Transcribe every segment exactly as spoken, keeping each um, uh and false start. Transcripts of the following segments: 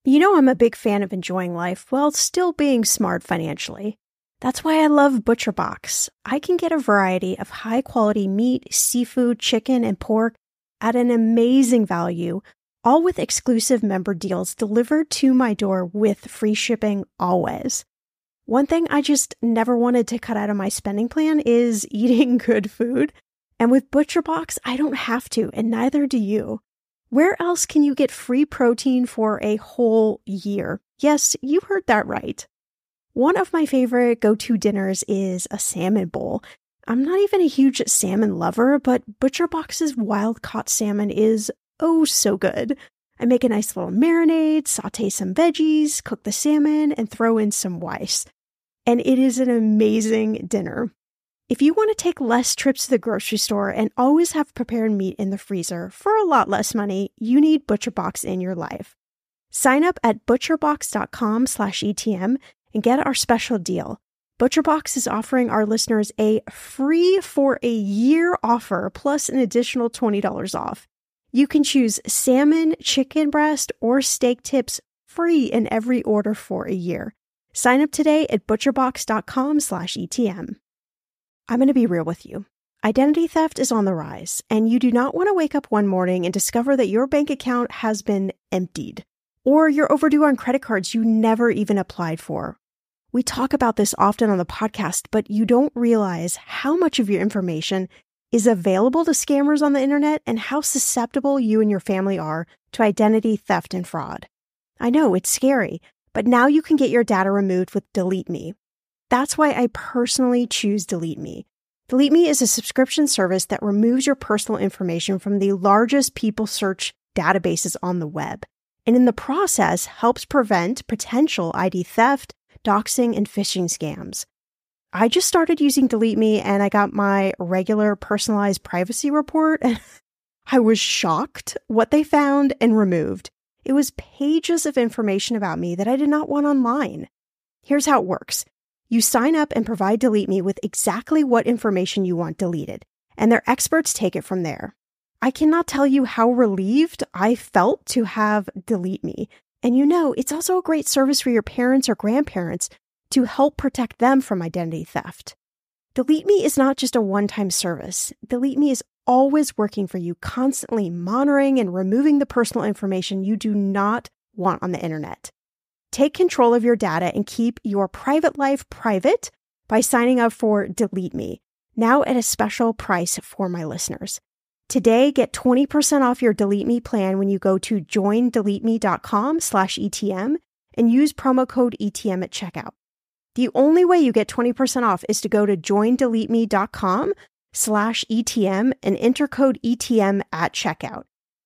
You know I'm a big fan of enjoying life while still being smart financially. That's why I love ButcherBox. I can get a variety of high-quality meat, seafood, chicken, and pork at an amazing value, all with exclusive member deals delivered to my door with free shipping always. One thing I just never wanted to cut out of my spending plan is eating good food. And with ButcherBox, I don't have to, and neither do you. Where else can you get free protein for a whole year? Yes, you heard that right. One of my favorite go-to dinners is a salmon bowl. I'm not even a huge salmon lover, but ButcherBox's wild-caught salmon is oh so good. I make a nice little marinade, saute some veggies, cook the salmon, and throw in some rice. And it is an amazing dinner. If you want to take less trips to the grocery store and always have prepared meat in the freezer for a lot less money, you need ButcherBox in your life. Sign up at butcherbox.com slash ETM and get our special deal. ButcherBox is offering our listeners a free for a year offer plus an additional twenty dollars off. You can choose salmon, chicken breast, or steak tips free in every order for a year. Sign up today at butcherbox.com slash ETM. I'm going to be real with you. Identity theft is on the rise, and you do not want to wake up one morning and discover that your bank account has been emptied, or you're overdue on credit cards you never even applied for. We talk about this often on the podcast, but you don't realize how much of your information is available to scammers on the internet and how susceptible you and your family are to identity theft and fraud. I know, it's scary, but now you can get your data removed with Delete Me. That's why I personally choose Delete Me. Delete Me is a subscription service that removes your personal information from the largest people search databases on the web, and in the process helps prevent potential I D theft, doxing, and phishing scams. I just started using Delete Me and I got my regular personalized privacy report and I was shocked what they found and removed. It was pages of information about me that I did not want online. Here's how it works. You sign up and provide Delete Me with exactly what information you want deleted, and their experts take it from there. I cannot tell you how relieved I felt to have Delete Me. And you know, it's also a great service for your parents or grandparents to help protect them from identity theft. Delete Me is not just a one-time service. Delete Me is always working for you, constantly monitoring and removing the personal information you do not want on the internet. Take control of your data and keep your private life private by signing up for Delete Me, now at a special price for my listeners. Today, get twenty percent off your Delete Me plan when you go to joindeleteme.com slash ETM and use promo code E T M at checkout. The only way you get twenty percent off is to go to joindeleteme.com slash ETM and enter code E T M at checkout.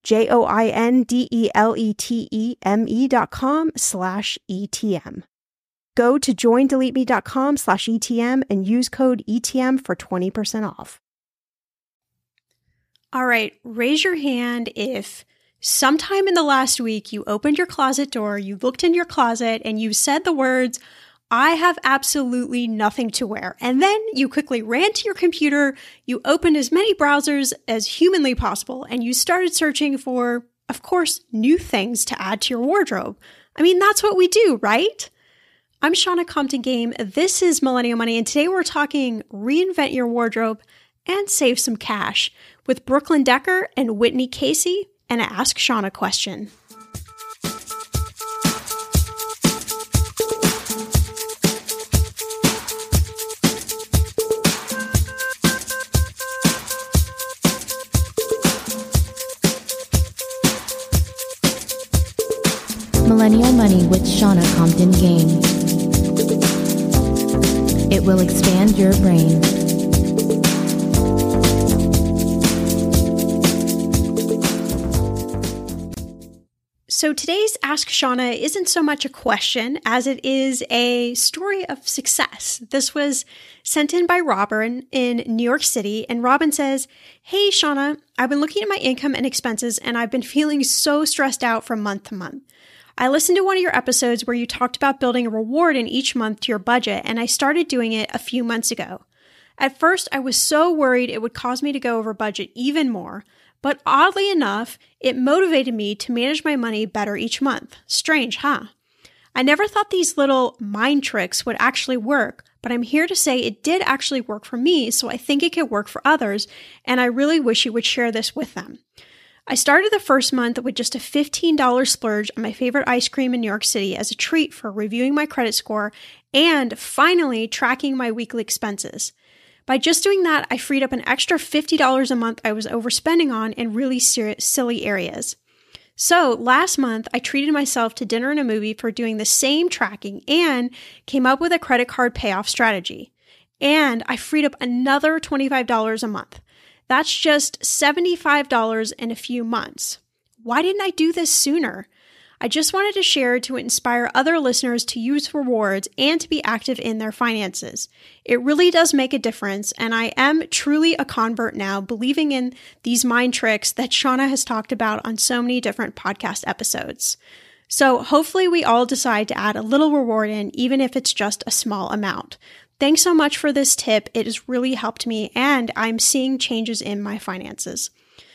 J-O-I-N-D-E-L-E-T-E-M-E dot com slash E-T-M. Go to joindeleteme.com slash E-T-M and use code E T M for twenty percent off. All right, raise your hand if sometime in the last week you opened your closet door, you looked in your closet, and you said the words, "I have absolutely nothing to wear." And then you quickly ran to your computer, you opened as many browsers as humanly possible, and you started searching for, of course, new things to add to your wardrobe. I mean, that's what we do, right? I'm Shannah Compton Game. This is Millennial Money, and today we're talking reinvent your wardrobe and save some cash with Brooklyn Decker and Whitney Casey and an Ask Shannah question. Millennial Money with Shannah Compton Game. It will expand your brain. So today's Ask Shannah isn't so much a question as it is a story of success. This was sent in by Robin in New York City, and Robin says, "Hey Shannah, I've been looking at my income and expenses and I've been feeling so stressed out from month to month. I listened to one of your episodes where you talked about building a reward in each month to your budget, and I started doing it a few months ago. At first, I was so worried it would cause me to go over budget even more, But oddly enough, it motivated me to manage my money better each month. Strange, huh? I never thought these little mind tricks would actually work, but I'm here to say it did actually work for me, so I think it could work for others, and I really wish you would share this with them. I started the first month with just a fifteen dollars splurge on my favorite ice cream in New York City as a treat for reviewing my credit score and finally tracking my weekly expenses. By just doing that, I freed up an extra fifty dollars a month I was overspending on in really ser- silly areas. So last month, I treated myself to dinner and a movie for doing the same tracking and came up with a credit card payoff strategy. And I freed up another twenty-five dollars a month. That's just seventy-five dollars in a few months. Why didn't I do this sooner? I just wanted to share to inspire other listeners to use rewards and to be active in their finances. It really does make a difference, and I am truly a convert now, believing in these mind tricks that Shauna has talked about on so many different podcast episodes. So hopefully we all decide to add a little reward in, even if it's just a small amount. Thanks so much for this tip. It has really helped me, and I'm seeing changes in my finances.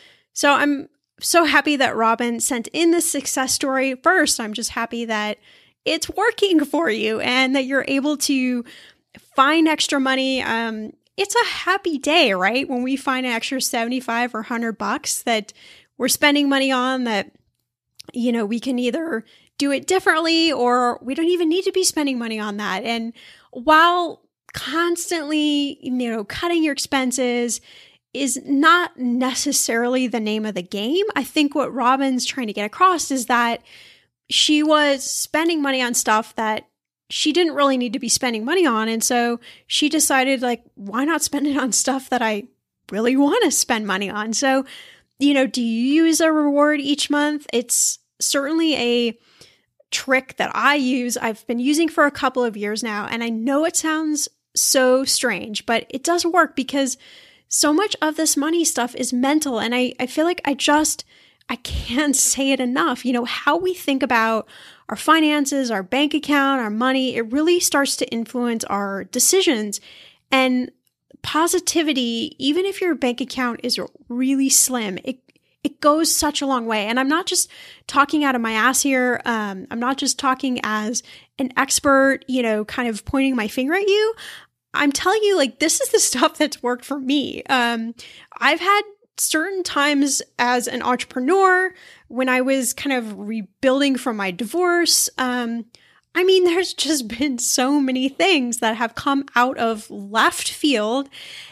So I'm so happy that Robin sent in this success story. First, I'm just happy that it's working for you and that you're able to find extra money. Um, it's a happy day, right? When we find an extra seventy-five or one hundred bucks that we're spending money on that, you know, we can either do it differently or we don't even need to be spending money on that. And while constantly, you know, cutting your expenses is not necessarily the name of the game. I think what Robin's trying to get across is that she was spending money on stuff that she didn't really need to be spending money on. And so she decided, like, why not spend it on stuff that I really want to spend money on? So, you know, do you use a reward each month? It's certainly a trick that I use. I've been using for a couple of years now. And I know it sounds so strange, but it does work because so much of this money stuff is mental. And I, I feel like I just, I can't say it enough. You know, how we think about our finances, our bank account, our money, it really starts to influence our decisions. And positivity, even if your bank account is really slim, it it goes such a long way. And I'm not just talking out of my ass here. Um, I'm not just talking as an expert, you know, kind of pointing my finger at you. I'm telling you, like, this is the stuff that's worked for me. Um, I've had certain times as an entrepreneur when I was kind of rebuilding from my divorce. Um, I mean, there's just been so many things that have come out of left field.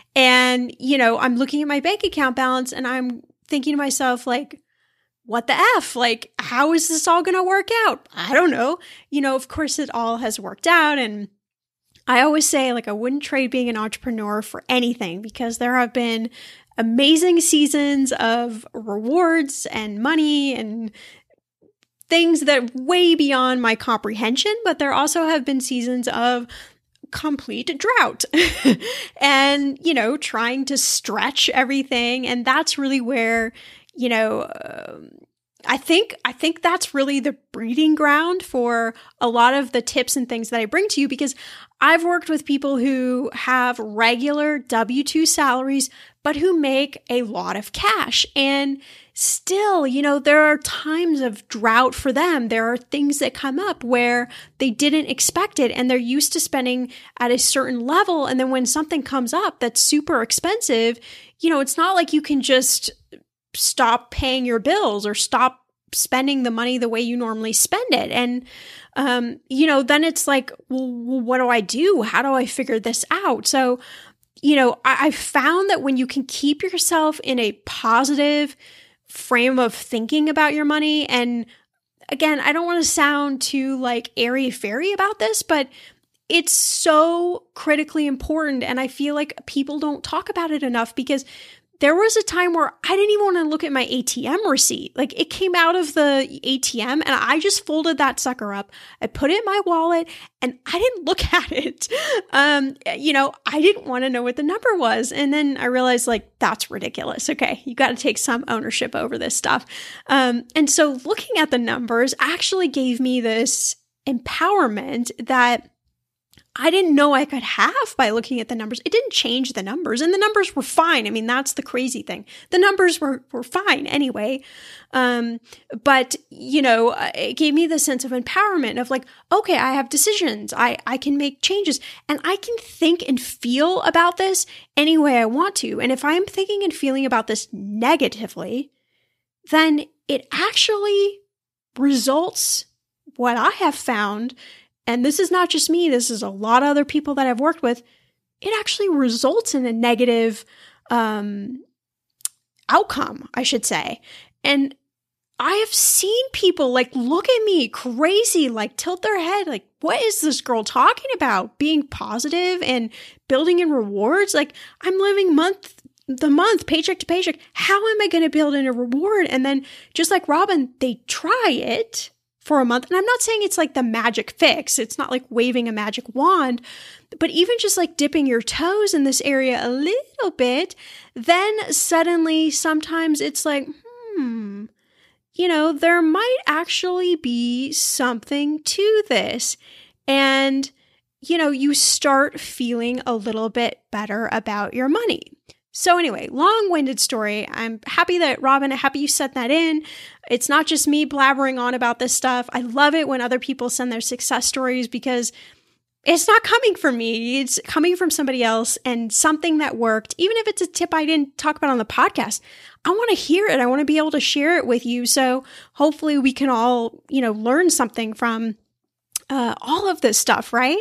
And, you know, I'm looking at my bank account balance and I'm thinking to myself, like, what the F? Like, how is this all going to work out? I don't know. You know, of course, it all has worked out. And I always say, like, I wouldn't trade being an entrepreneur for anything because there have been amazing seasons of rewards and money and things that are way beyond my comprehension, but there also have been seasons of complete drought and, you know, trying to stretch everything. And that's really where, you know, um, I think I think that's really the breeding ground for a lot of the tips and things that I bring to you, because I've worked with people who have regular W two salaries, but who make a lot of cash. And still, you know, there are times of drought for them. There are things that come up where they didn't expect it and they're used to spending at a certain level. And then when something comes up that's super expensive, you know, it's not like you can just stop paying your bills or stop spending the money the way you normally spend it. And, um, you know, then it's like, well, what do I do? How do I figure this out? So, you know, I, I found that when you can keep yourself in a positive frame of thinking about your money, and again, I don't want to sound too like airy-fairy about this, but it's so critically important. And I feel like people don't talk about it enough, because there was a time where I didn't even want to look at my A T M receipt. Like, it came out of the A T M and I just folded that sucker up. I put it in my wallet and I didn't look at it. Um, you know, I didn't want to know what the number was. And then I realized, like, that's ridiculous. Okay, you got to take some ownership over this stuff. Um, and so looking at the numbers actually gave me this empowerment that I didn't know I could have by looking at the numbers. It didn't change the numbers, and the numbers were fine. I mean, that's the crazy thing. The numbers were, were fine anyway. Um, but, you know, it gave me the sense of empowerment of like, okay, I have decisions. I, I can make changes, and I can think and feel about this any way I want to. And if I'm thinking and feeling about this negatively, then it actually results, what I have found, and this is not just me, this is a lot of other people that I've worked with, it actually results in a negative um, outcome, I should say. And I have seen people like look at me crazy, like tilt their head, like, what is this girl talking about? Being positive and building in rewards? Like, I'm living month the month, paycheck to paycheck. How am I going to build in a reward? And then just like Robin, they try it for a month. And I'm not saying it's like the magic fix. It's not like waving a magic wand, but even just like dipping your toes in this area a little bit, then suddenly sometimes it's like, hmm, you know, there might actually be something to this. And, you know, you start feeling a little bit better about your money. So anyway, long-winded story. I'm happy that, Robin, happy you set that in. It's not just me blabbering on about this stuff. I love it when other people send their success stories because it's not coming from me. It's coming from somebody else and something that worked. Even if it's a tip I didn't talk about on the podcast, I want to hear it. I want to be able to share it with you. So hopefully we can all, you know, learn something from uh, all of this stuff, right?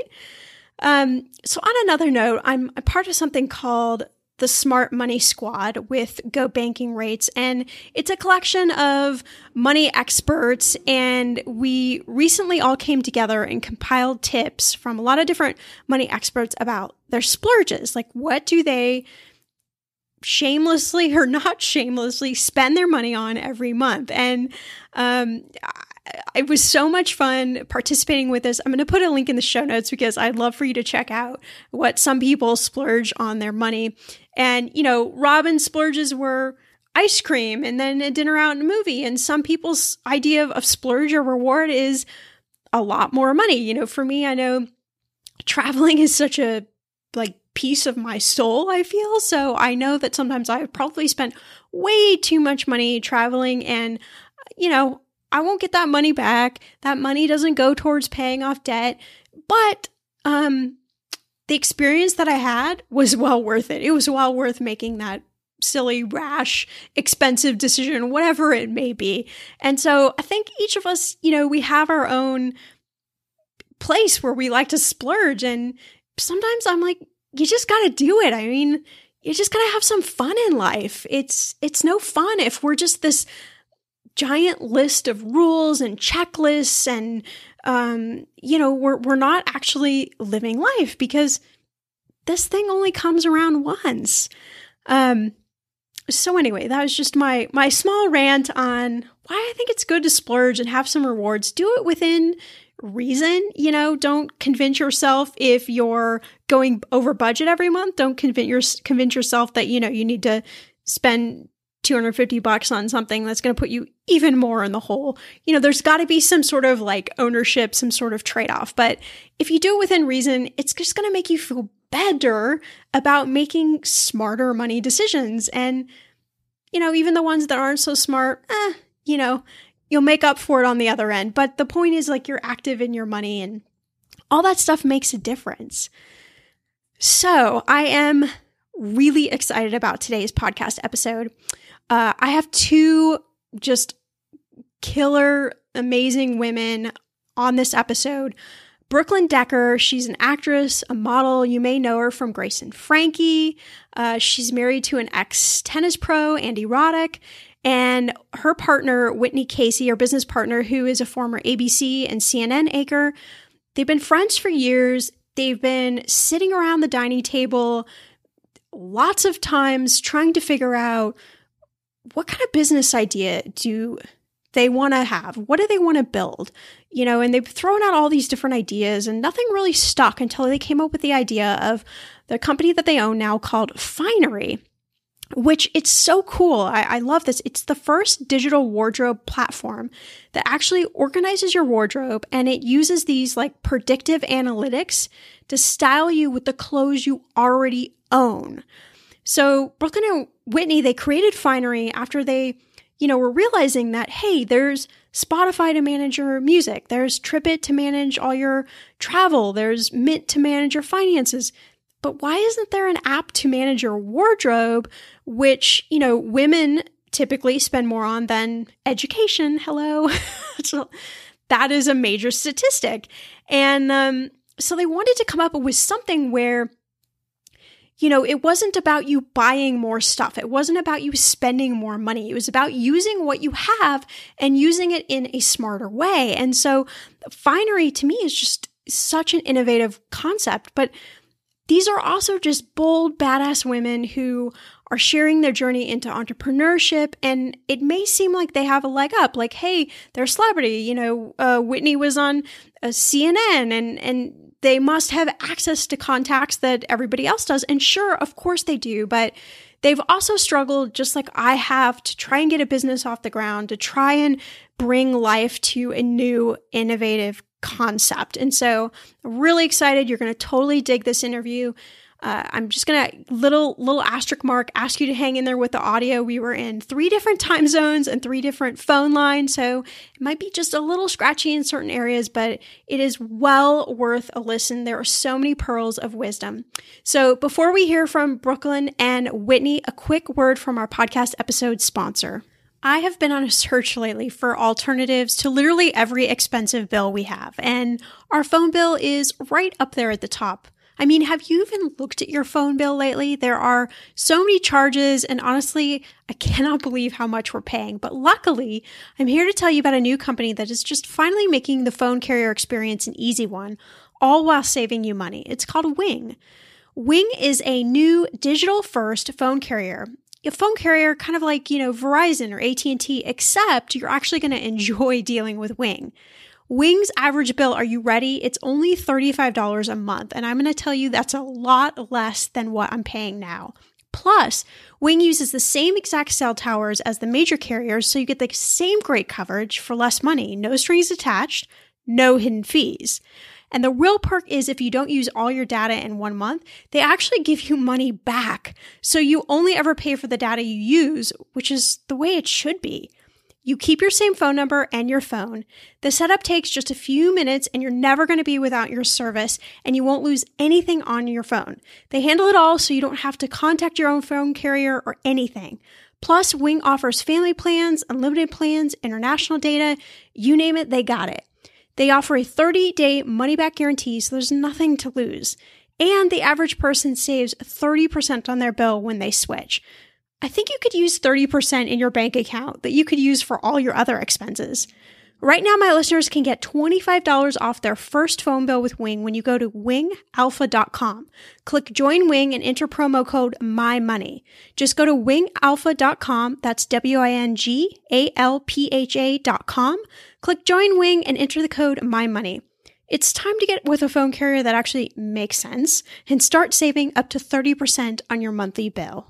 Um, so on another note, I'm a part of something called the Smart Money Squad with Go Banking Rates. And it's a collection of money experts. And we recently all came together and compiled tips from a lot of different money experts about their splurges. Like, what do they shamelessly or not shamelessly spend their money on every month? And um, it was so much fun participating with this. I'm going to put a link in the show notes because I'd love for you to check out what some people splurge on their money. And, you know, Robin's splurges were ice cream and then a dinner out and a movie. And some people's idea of, of splurge or reward is a lot more money. You know, for me, I know traveling is such a like piece of my soul, I feel. So I know that sometimes I've probably spent way too much money traveling and, you know, I won't get that money back. That money doesn't go towards paying off debt. But um, the experience that I had was well worth it. It was well worth making that silly, rash, expensive decision, whatever it may be. And so I think each of us, you know, we have our own place where we like to splurge. And sometimes I'm like, you just got to do it. I mean, you just got to have some fun in life. It's it's no fun if we're just this giant list of rules and checklists and, um, you know, we're, we're not actually living life because this thing only comes around once. Um, so anyway, that was just my, my small rant on why I think it's good to splurge and have some rewards. Do it within reason. You know, don't convince yourself if you're going over budget every month. Don't convince your, convince yourself that, you know, you need to spend two hundred fifty bucks on something that's going to put you even more in the hole. You know, there's got to be some sort of like ownership, some sort of trade-off. But if you do it within reason, it's just going to make you feel better about making smarter money decisions. And, you know, even the ones that aren't so smart, eh, you know, you'll make up for it on the other end. But the point is, like, you're active in your money and all that stuff makes a difference. So I am really excited about today's podcast episode. Uh, I have two just killer, amazing women on this episode. Brooklyn Decker, she's an actress, a model. You may know her from Grace and Frankie. Uh, she's married to an ex-tennis pro, Andy Roddick. And her partner, Whitney Casey, her business partner, who is a former A B C and C N N anchor, they've been friends for years. They've been sitting around the dining table lots of times trying to figure out what kind of business idea do they want to have? What do they want to build? You know, and they've thrown out all these different ideas and nothing really stuck until they came up with the idea of the company that they own now called Finery. which it's so cool. I, I love this. It's the first digital wardrobe platform that actually organizes your wardrobe, and it uses these like predictive analytics to style you with the clothes you already own. So Brooklyn and Whitney, they created Finery after they, you know, were realizing that, hey, there's Spotify to manage your music. There's TripIt to manage all your travel. There's Mint to manage your finances. But why isn't there an app to manage your wardrobe, which, you know, women typically spend more on than education? Hello. So that is a major statistic. And um, so they wanted to come up with something where, you know, it wasn't about you buying more stuff. It wasn't about you spending more money. It was about using what you have and using it in a smarter way. And so Finery to me is just such an innovative concept. But these are also just bold, badass women who are sharing their journey into entrepreneurship. And it may seem like they have a leg up, like, hey, they're a celebrity. You know, uh, Whitney was on uh, C N N and, and they must have access to contacts that everybody else does. And sure, of course they do. But they've also struggled, just like I have, to try and get a business off the ground, to try and bring life to a new, innovative concept. And so I'm really excited. You're going to totally dig this interview. Uh, I'm just going to, little, little asterisk mark, ask you to hang in there with the audio. We were in three different time zones and three different phone lines. So it might be just a little scratchy in certain areas, but it is well worth a listen. There are so many pearls of wisdom. So before we hear from Brooklyn and Whitney, a quick word from our podcast episode sponsor. I have been on a search lately for alternatives to literally every expensive bill we have, and our phone bill is right up there at the top. I mean, have you even looked at your phone bill lately? There are so many charges, and honestly, I cannot believe how much we're paying. But luckily, I'm here to tell you about a new company that is just finally making the phone carrier experience an easy one, all while saving you money. It's called Wing. Wing is a new digital-first phone carrier. A phone carrier kind of like, you know, Verizon or A T and T, except you're actually going to enjoy dealing with Wing. Wing's average bill, are you ready? It's only thirty-five dollars a month. And I'm going to tell you that's a lot less than what I'm paying now. Plus, Wing uses the same exact cell towers as the major carriers, so you get the same great coverage for less money. No strings attached, no hidden fees. And the real perk is if you don't use all your data in one month, they actually give you money back. So you only ever pay for the data you use, which is the way it should be. You keep your same phone number and your phone. The setup takes just a few minutes and you're never going to be without your service, and you won't lose anything on your phone. They handle it all so you don't have to contact your own phone carrier or anything. Plus, Wing offers family plans, unlimited plans, international data, you name it, they got it. They offer a thirty-day money-back guarantee, so there's nothing to lose. And the average person saves thirty percent on their bill when they switch. I think you could use thirty percent in your bank account that you could use for all your other expenses. Right now, my listeners can get twenty-five dollars off their first phone bill with Wing when you go to wing alpha dot com. Click Join Wing and enter promo code MyMoney. Just go to wing alpha dot com, that's W I N G A L P H A dot com. Click Join Wing and enter the code MyMoney. It's time to get with a phone carrier that actually makes sense and start saving up to thirty percent on your monthly bill.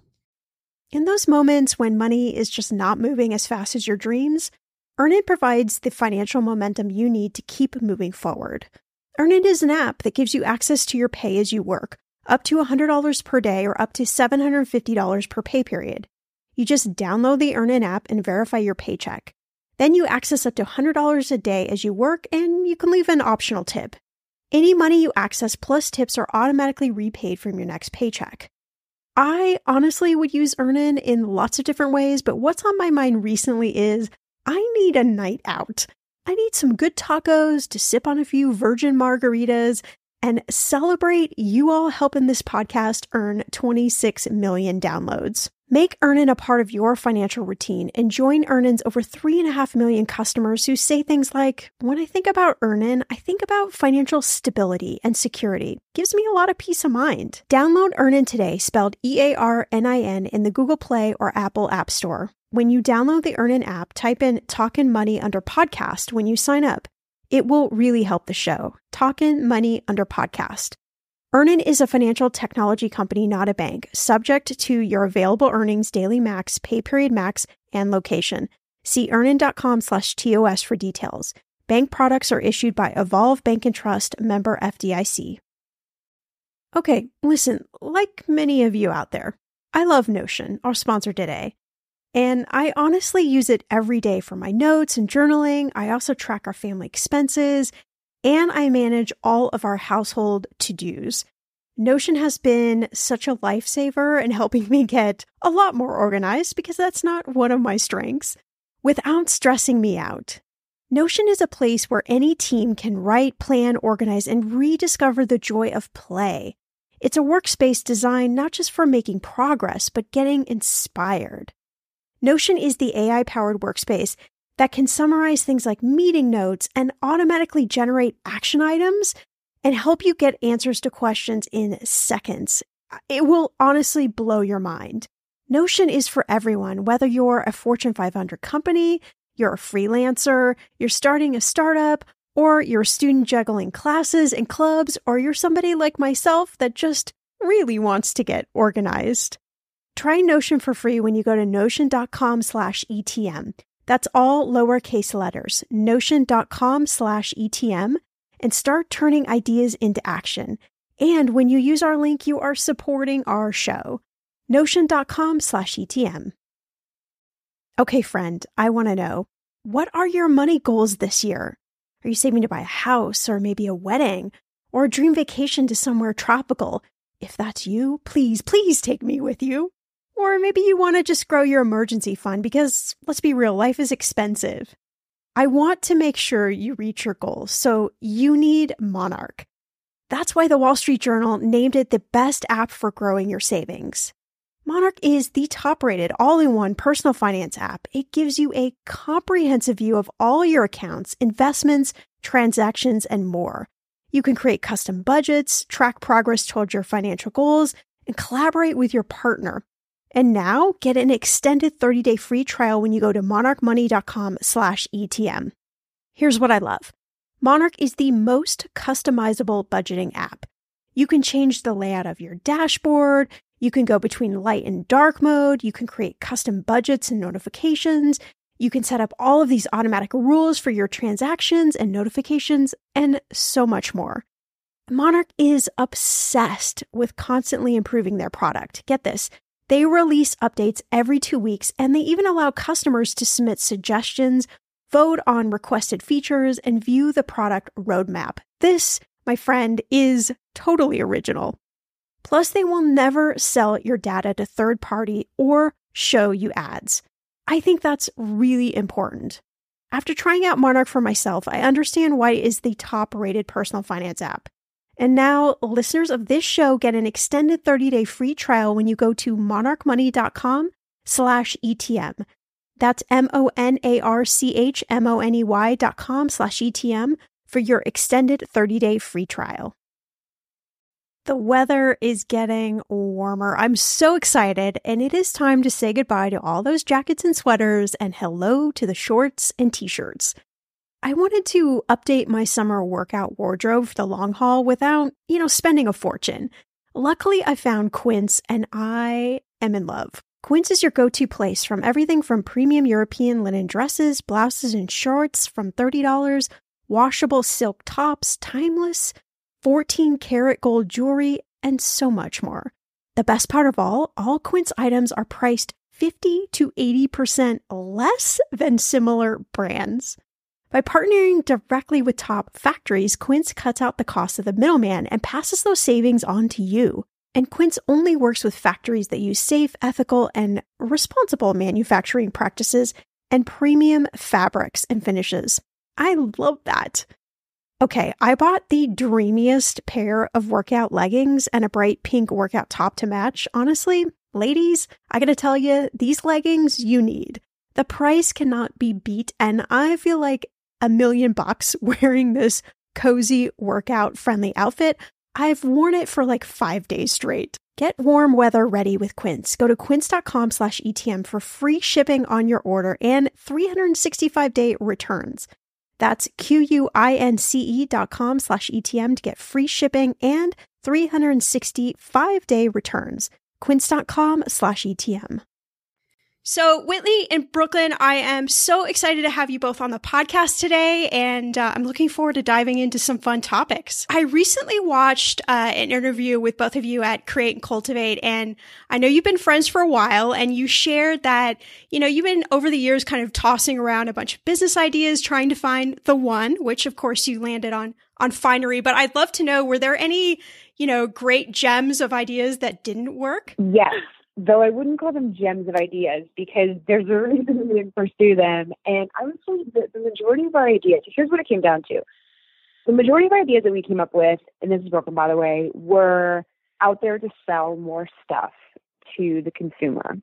In those moments when money is just not moving as fast as your dreams, Earnin provides the financial momentum you need to keep moving forward. Earnin is an app that gives you access to your pay as you work, up to one hundred dollars per day or up to seven hundred fifty dollars per pay period. You just download the Earnin app and verify your paycheck. Then you access up to one hundred dollars a day as you work, and you can leave an optional tip. Any money you access plus tips are automatically repaid from your next paycheck. I honestly would use Earnin in lots of different ways, but what's on my mind recently is I need a night out. I need some good tacos to sip on a few virgin margaritas and celebrate you all helping this podcast earn twenty-six million downloads. Make Earnin a part of your financial routine and join Earnin's over three and a half million customers who say things like, when I think about Earnin, I think about financial stability and security. Gives me a lot of peace of mind. Download Earnin today, spelled E A R N I N, in the Google Play or Apple App Store. When you download the Earnin app, type in Talkin' Money under podcast when you sign up. It will really help the show. Talkin' Money under podcast. Earnin is a financial technology company, not a bank, subject to your available earnings, daily max, pay period max, and location. See earnin.com slash TOS for details. Bank products are issued by Evolve Bank and Trust, member F D I C. Okay, listen, like many of you out there, I love Notion, our sponsor today. And I honestly use it every day for my notes and journaling. I also track our family expenses, and I manage all of our household to-dos. Notion has been such a lifesaver in helping me get a lot more organized because that's not one of my strengths, without stressing me out. Notion is a place where any team can write, plan, organize, and rediscover the joy of play. It's a workspace designed not just for making progress, but getting inspired. Notion is the A I-powered workspace that can summarize things like meeting notes and automatically generate action items and help you get answers to questions in seconds. It will honestly blow your mind. Notion is for everyone, whether you're a Fortune five hundred company, you're a freelancer, you're starting a startup, or you're a student juggling classes and clubs, or you're somebody like myself that just really wants to get organized. Try Notion for free when you go to notion.com slash ETM. That's all lowercase letters, notion.com slash ETM, and start turning ideas into action. And when you use our link, you are supporting our show, notion.com slash ETM. Okay, friend, I want to know, what are your money goals this year? Are you saving to buy a house or maybe a wedding or a dream vacation to somewhere tropical? If that's you, please, please take me with you. Or maybe you want to just grow your emergency fund because, let's be real, life is expensive. I want to make sure you reach your goals, so you need Monarch. That's why the Wall Street Journal named it the best app for growing your savings. Monarch is the top-rated all-in-one personal finance app. It gives you a comprehensive view of all your accounts, investments, transactions, and more. You can create custom budgets, track progress towards your financial goals, and collaborate with your partner. And now, get an extended thirty-day free trial when you go to monarchmoney.com slash ETM. Here's what I love. Monarch is the most customizable budgeting app. You can change the layout of your dashboard. You can go between light and dark mode. You can create custom budgets and notifications. You can set up all of these automatic rules for your transactions and notifications, and so much more. Monarch is obsessed with constantly improving their product. Get this. They release updates every two weeks, and they even allow customers to submit suggestions, vote on requested features, and view the product roadmap. This, my friend, is totally original. Plus, they will never sell your data to third party or show you ads. I think that's really important. After trying out Monarch for myself, I understand why it is the top-rated personal finance app. And now, listeners of this show get an extended thirty-day free trial when you go to monarchmoney.com slash ETM. That's M-O-N-A-R-C-H-M-O-N-E-Y dot com slash ETM for your extended thirty-day free trial. The weather is getting warmer. I'm so excited, and it is time to say goodbye to all those jackets and sweaters and hello to the shorts and t-shirts. I wanted to update my summer workout wardrobe for the long haul without, you know, spending a fortune. Luckily, I found Quince, and I am in love. Quince is your go-to place from everything from premium European linen dresses, blouses, and shorts from thirty dollars, washable silk tops, timeless, fourteen karat gold jewelry, and so much more. The best part of all, all Quince items are priced fifty to eighty percent less than similar brands. By partnering directly with top factories, Quince cuts out the cost of the middleman and passes those savings on to you. And Quince only works with factories that use safe, ethical, and responsible manufacturing practices and premium fabrics and finishes. I love that. Okay, I bought the dreamiest pair of workout leggings and a bright pink workout top to match. Honestly, ladies, I gotta tell you, these leggings you need. The price cannot be beat, and I feel like a million bucks wearing this cozy workout friendly outfit. I've worn it for like five days straight. Get warm weather ready with Quince. Go to quince.com slash ETM for free shipping on your order and three hundred sixty-five day returns. That's Q-U-I-N-C-E dot com slash E-T-M to get free shipping and three hundred sixty-five day returns. Quince.com slash E-T-M. So, Whitley in Brooklyn, I am so excited to have you both on the podcast today, and uh, I'm looking forward to diving into some fun topics. I recently watched uh, an interview with both of you at Create and Cultivate, and I know you've been friends for a while, and you shared that, you know, you've been over the years kind of tossing around a bunch of business ideas, trying to find the one, which of course you landed on, on Finery. But I'd love to know, were there any, you know, great gems of ideas that didn't work? Yes. Though I wouldn't call them gems of ideas because there's a reason we didn't pursue them. And I would say that the majority of our ideas, here's what it came down to. The majority of our ideas that we came up with, and this is broken by the way, were out there to sell more stuff to the consumer.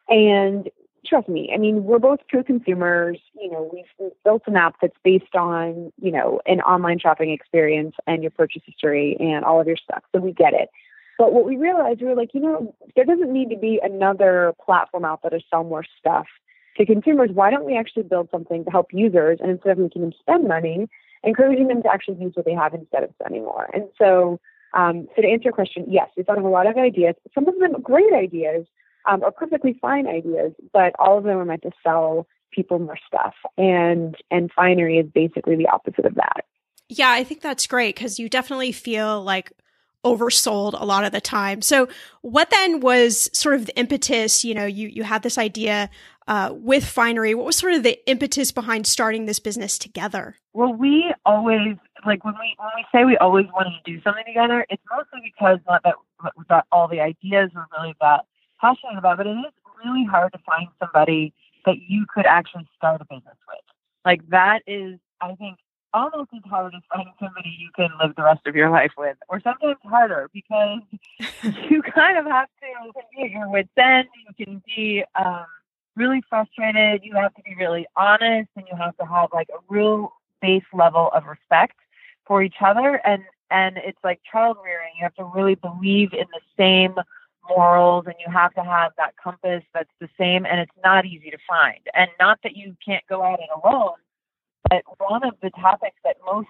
And trust me, I mean, we're both true consumers. You know, we've, we've built an app that's based on, you know, an online shopping experience and your purchase history and all of your stuff. So we get it. But what we realized, we were like, you know, there doesn't need to be another platform out there to sell more stuff to consumers. Why don't we actually build something to help users? And instead of making them spend money, encouraging them to actually use what they have instead of spending more. And so, um, so to answer your question, yes, we thought of a lot of ideas. Some of them are great ideas, um, or perfectly fine ideas, but all of them are meant to sell people more stuff. And, and Finery is basically the opposite of that. Yeah, I think that's great because you definitely feel like oversold a lot of the time. So what then was sort of the impetus, you know, you, you had this idea uh, with Finery. What was sort of the impetus behind starting this business together? Well, we always, like when we when we say we always wanted to do something together, it's mostly because not that, that all the ideas were really that passionate about, but it is really hard to find somebody that you could actually start a business with. Like that is, I think, almost as hard as finding somebody you can live the rest of your life with, or sometimes harder because you kind of have to be at your wit's end. You can be um, really frustrated. You have to be really honest, and you have to have like a real base level of respect for each other. And and it's like child rearing. You have to really believe in the same morals, and you have to have that compass that's the same. And it's not easy to find. And not that you can't go at it alone. But one of the topics that most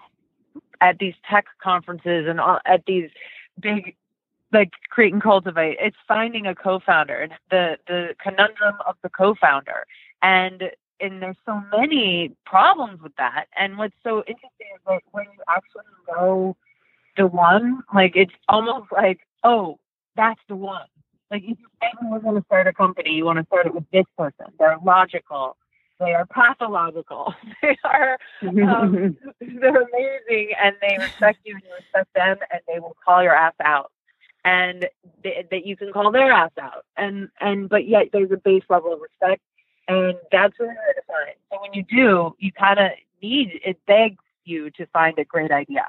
at these tech conferences and at these big, like Create and Cultivate, it's finding a co-founder and the, the conundrum of the co-founder. And, and there's so many problems with that. And what's so interesting is that when you actually know the one, like it's almost like, oh, that's the one. Like if you ever want to start a company, you want to start it with this person. They're logical. They are pathological. They are, um, they're amazing, and they respect you, and you respect them, and they will call your ass out, and they, that you can call their ass out, and and but yet there's a base level of respect, and that's really hard to find. So when you do, you kind of need it begs you to find a great idea.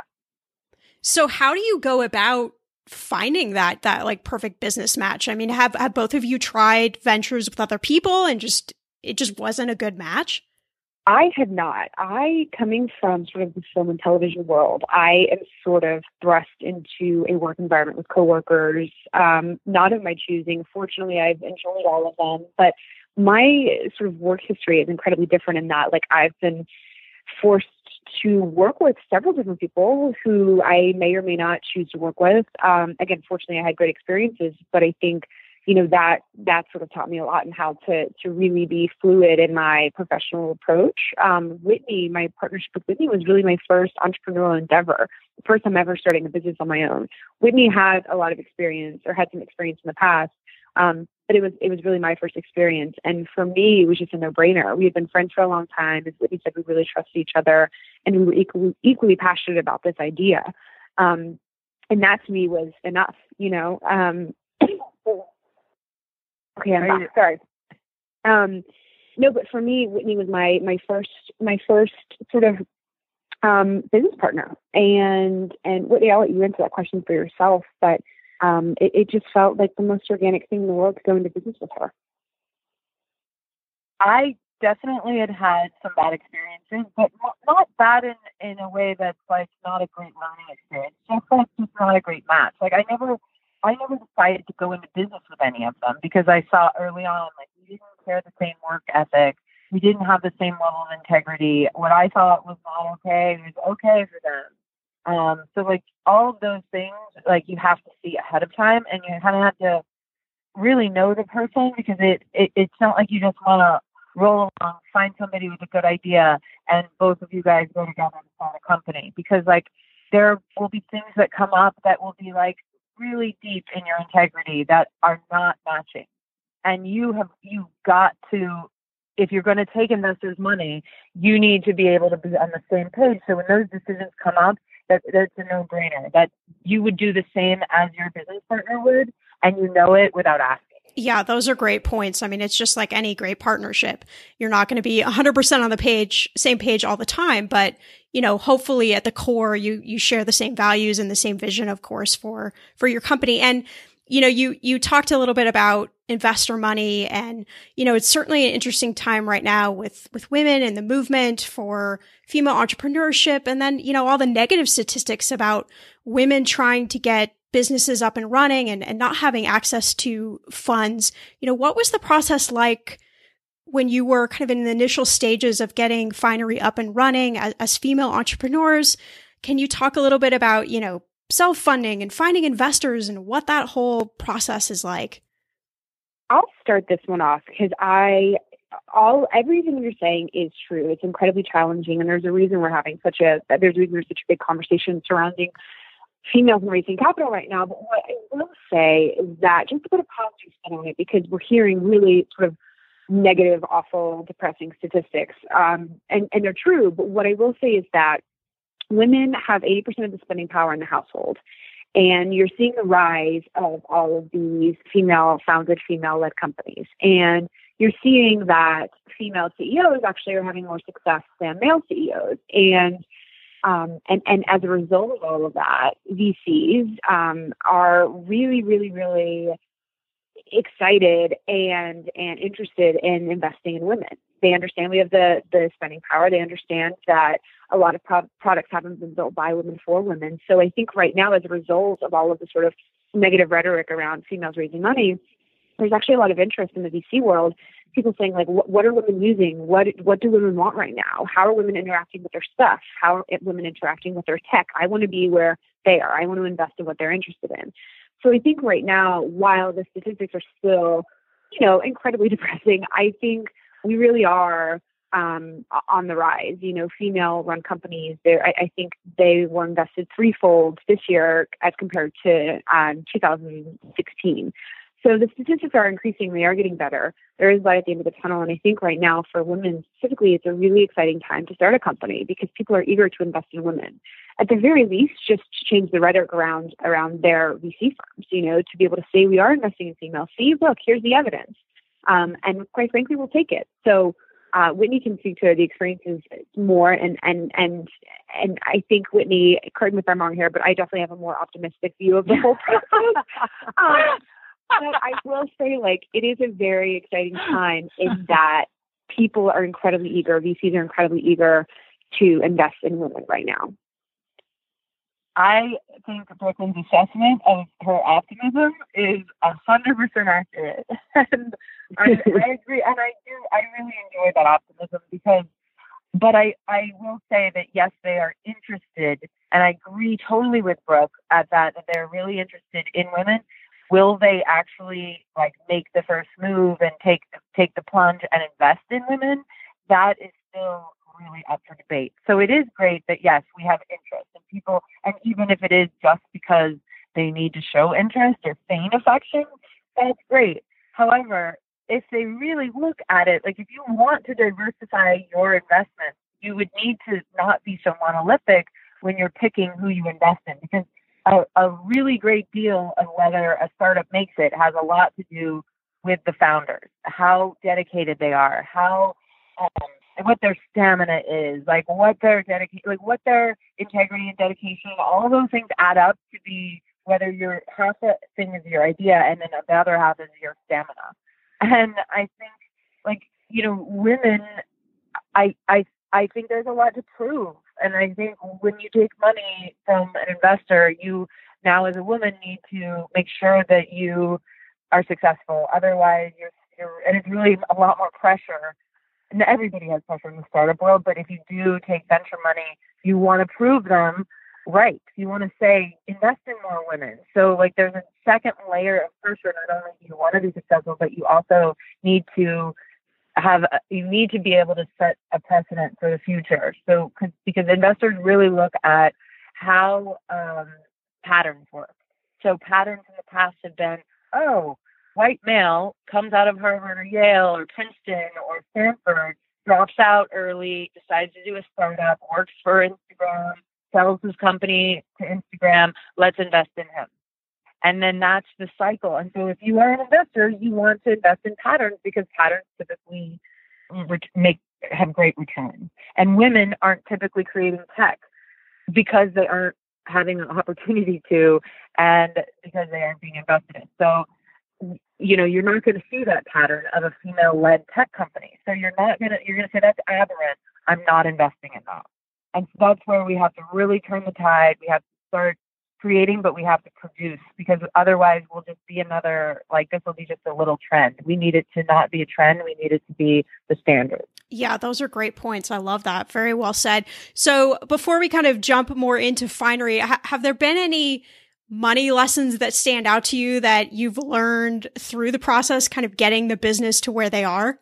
So how do you go about finding that that like perfect business match? I mean, have have both of you tried ventures with other people and just it just wasn't a good match? I had not. I, coming from sort of the film and television world, I am sort of thrust into a work environment with coworkers, um, not of my choosing. Fortunately, I've enjoyed all of them, but my sort of work history is incredibly different in that, like, I've been forced to work with several different people who I may or may not choose to work with. Um, again, fortunately, I had great experiences, but I think you know, that, that sort of taught me a lot in how to, to really be fluid in my professional approach. Um, Whitney, my partnership with Whitney was really my first entrepreneurial endeavor, the first time ever starting a business on my own. Whitney had a lot of experience or had some experience in the past. Um, but it was, it was really my first experience. And for me, it was just a no brainer. We had been friends for a long time. As Whitney said, we really trusted each other, and we were equally, equally passionate about this idea. Um, and that to me was enough, you know, um, Okay, I'm back. Sorry. Um, no, but for me, Whitney was my my first my first sort of um, business partner, and and Whitney, I'll let you answer that question for yourself. But um, it, it just felt like the most organic thing in the world to go into business with her. I definitely had had some bad experiences, but not bad in in a way that's like not a great learning experience. Just like just not a great match. Like I never. I never decided to go into business with any of them because I saw early on, like, we didn't share the same work ethic. we didn't have the same level of integrity. What I thought was not okay was okay for them. Um, so like all of those things, like you have to see ahead of time, and you kind of have to really know the person, because it, it it's not like you just want to roll along, find somebody with a good idea, and both of you guys go together and start a company. Because like there will be things that come up that will be like really deep in your integrity that are not matching. And you have, you got to, if you're going to take investors' money, you need to be able to be on the same page. So when those decisions come up, that that's a no-brainer, that you would do the same as your business partner would, and you know it without asking. Yeah, those are great points. I mean, it's just like any great partnership. You're not going to be one hundred percent on the page, same page all the time, but you know, hopefully at the core, you you share the same values and the same vision, of course, for for your company. And you know, you you talked a little bit about investor money, and you know, it's certainly an interesting time right now with with women and the movement for female entrepreneurship, and then you know, all the negative statistics about women trying to get businesses up and running and, and not having access to funds. You know, what was the process like when you were kind of in the initial stages of getting Finery up and running as, as female entrepreneurs? Can you talk a little bit about, you know, self-funding and finding investors and what that whole process is like? I'll start this one off because I, all, everything you're saying is true. It's incredibly challenging. And there's a reason we're having such a, there's a reason there's such a big conversation surrounding females in raising capital right now. But what I will say is that, just to put a positive spin on it, because we're hearing really sort of negative, awful, depressing statistics, um, and, and they're true. But what I will say is that women have eighty percent of the spending power in the household. And you're seeing the rise of all of these female-founded, female-led companies. And you're seeing that female C E Os actually are having more success than male C E Os. And Um, and, and as a result of all of that, V Cs um, are really, really, really excited and and interested in investing in women. They understand we have the, the spending power. They understand that a lot of pro- products haven't been built by women for women. So I think right now, as a result of all of the sort of negative rhetoric around females raising money, there's actually a lot of interest in the V C world. People saying like, what, what are women using? What what do women want right now? How are women interacting with their stuff? How are women interacting with their tech? I want to be where they are. I want to invest in what they're interested in. So I think right now, while the statistics are still, you know, incredibly depressing, I think we really are um, on the rise. You know, female-run companies, I, I think they were invested threefold this year as compared to um, two thousand sixteen. So the statistics are increasing. They are getting better. There is light at the end of the tunnel. And I think right now for women specifically, it's a really exciting time to start a company because people are eager to invest in women. At the very least, just to change the rhetoric around, around their V C firms, you know, to be able to say we are investing in females. See, look, here's the evidence. Um, and quite frankly, we'll take it. So uh, Whitney can speak to the experiences more. And, and, and, and I think Whitney, correct me if I'm wrong here, but I definitely have a more optimistic view of the whole process. um, But I will say, like, it is a very exciting time in that people are incredibly eager, V Cs are incredibly eager to invest in women right now. I think Brooklyn's assessment of her optimism is a hundred percent accurate, and I, I agree. And I do, I really enjoy that optimism because, but I, I will say that yes, they are interested, and I agree totally with Brooke at that that they're really interested in women. Will they actually like make the first move and take take the plunge and invest in women? That is still really up for debate. So it is great that yes, we have interest in people, and even if it is just because they need to show interest or feign affection, that's great. However, if they really look at it, like if you want to diversify your investments, you would need to not be so monolithic when you're picking who you invest in, because A, a really great deal of whether a startup makes it has a lot to do with the founders, how dedicated they are, how um, what their stamina is, like what their dedication, like what their integrity and dedication. All of those things add up to be whether your half the thing is your idea and then the other half is your stamina. And I think, like you know, women, I I I think there's a lot to prove. And I think when you take money from an investor, you now as a woman need to make sure that you are successful. Otherwise, you're, you're and it's really a lot more pressure and everybody has pressure in the startup world, but if you do take venture money, you want to prove them right. You want to say, invest in more women. So like there's a second layer of pressure. Not only do you want to be successful, but you also need to have, a, you need to be able to set a precedent for the future. So cause, because investors really look at how um, patterns work. So patterns in the past have been, oh, white male comes out of Harvard or Yale or Princeton or Stanford, drops out early, decides to do a startup, works for Instagram, sells his company to Instagram, let's invest in him. And then that's the cycle. And so if you are an investor, you want to invest in patterns because patterns typically make have great returns. And women aren't typically creating tech because they aren't having an opportunity to and because they aren't being invested in. So you know, you're not going to see that pattern of a female-led tech company. So you're not going to, you're going to say, that's aberrant. I'm not investing in that. And so that's where we have to really turn the tide. We have to start creating, but we have to produce because otherwise we'll just be another, like this will be just a little trend. We need it to not be a trend. We need it to be the standard. Yeah, those are great points. I love that. Very well said. So before we kind of jump more into Finery, ha- have there been any money lessons that stand out to you that you've learned through the process, kind of getting the business to where they are?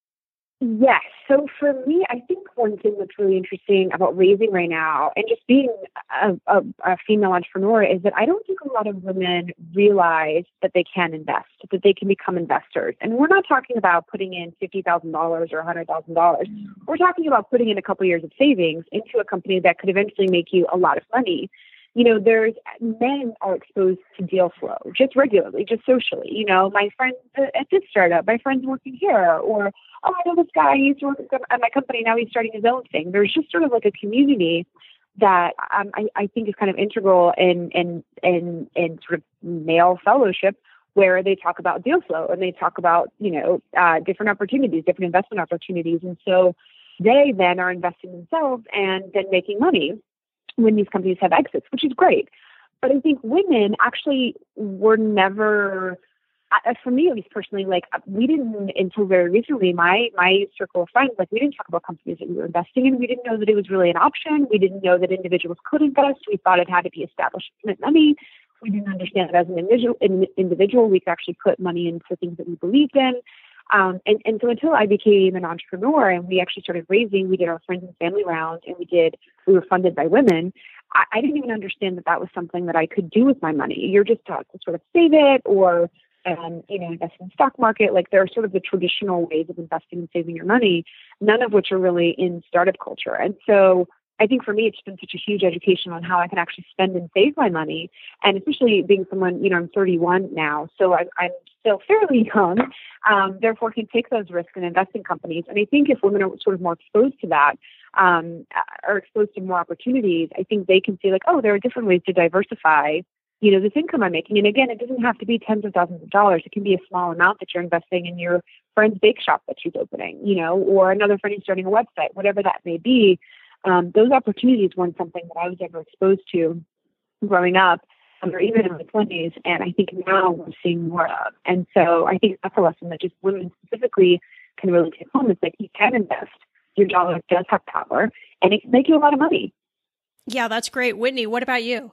Yes. So for me, I think one thing that's really interesting about raising right now and just being a, a, a female entrepreneur is that I don't think a lot of women realize that they can invest, that they can become investors. And we're not talking about putting in fifty thousand dollars or one hundred thousand dollars. We're talking about putting in a couple years of savings into a company that could eventually make you a lot of money. You know, there's men are exposed to deal flow just regularly, just socially. You know, my friends at this startup, my friends working here, or, oh, I know this guy, he used to work at my company, now he's starting his own thing. There's just sort of like a community that um, I, I think is kind of integral in, in, in, in sort of male fellowship where they talk about deal flow and they talk about, you know, uh, different opportunities, different investment opportunities. And so they then are investing themselves and then making money when these companies have exits, which is great. But I think women actually were never, uh, for me at least personally, like we didn't until very recently, my my circle of friends, like we didn't talk about companies that we were investing in. We didn't know that it was really an option. We didn't know that individuals could invest. We thought it had to be established money. We didn't understand that as an individual, an individual, we could actually put money into things that we believed in. Um, and, and so until I became an entrepreneur and we actually started raising, we did our friends and family round and we did, we were funded by women. I, I didn't even understand that that was something that I could do with my money. You're just taught to sort of save it or, um, you know, invest in the stock market. Like there are sort of the traditional ways of investing and saving your money, none of which are really in startup culture. And so I think for me, it's been such a huge education on how I can actually spend and save my money. And especially being someone, you know, I'm thirty-one now, so I, I'm still fairly young, um, therefore can take those risks and invest in companies. And I think if women are sort of more exposed to that, um, are exposed to more opportunities, I think they can see like, oh, there are different ways to diversify, you know, this income I'm making. And again, it doesn't have to be tens of thousands of dollars. It can be a small amount that you're investing in your friend's bake shop that she's opening, you know, or another friend who's starting a website, whatever that may be. Um, those opportunities weren't something that I was ever exposed to growing up, um, or even in my twenties. And I think now we're seeing more of. And so I think that's a lesson that just women specifically can really take home. It's like you can invest. Your dollar does have power, and it can make you a lot of money. Yeah, that's great. Whitney, what about you?